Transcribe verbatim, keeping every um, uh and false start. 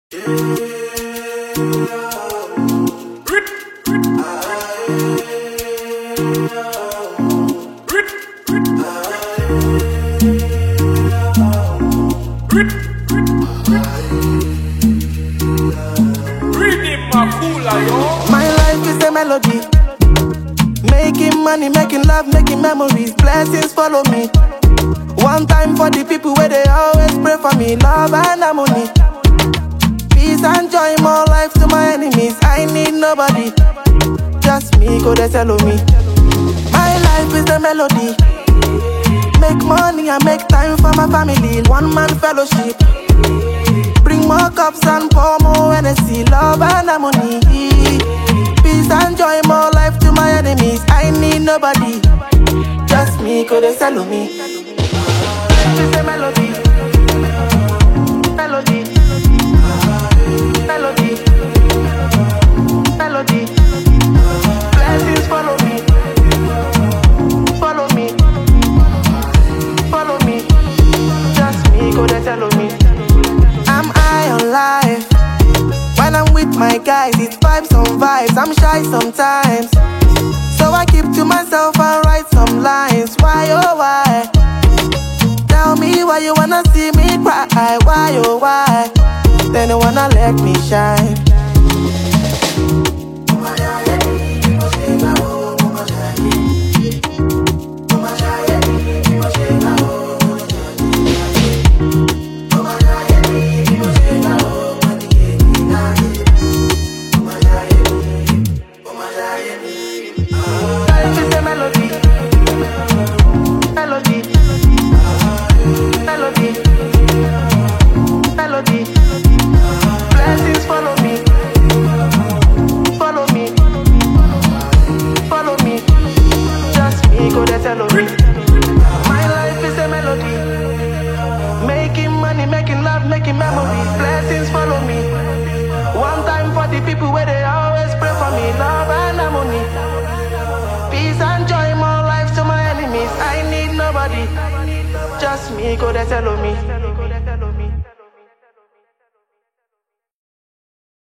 My life is a melody, making money, making love, making memories. Blessings follow me. One time for the people where they always pray for me. Love and harmony, peace and joy, more life to my enemies. I need nobody, just me, go they tell me. My life is a melody, make money and make time for my family. One man fellowship, bring more cups and pour more energy. Love and harmony, peace and joy, more life to my enemies. I need nobody, just me, go they tell me. It's a melody, melody, melody, melody. Blessings follow me, follow me, follow me. Just me, go they tell me. I'm high on life. When I'm with my guys, it's vibes on vibes. I'm shy sometimes, so I keep to myself and write some lines. Why oh why? Tell me why you wanna see me cry. Why oh why? Then you wanna let me shine. Blessings follow me, follow me, follow me. Just me, go there, tell me. My life is a melody, making money, making love, making memories. Blessings follow me. One time for the people where they always pray for me. Love and harmony, peace and joy, more life to my enemies. I need nobody, just me, go there, tell me.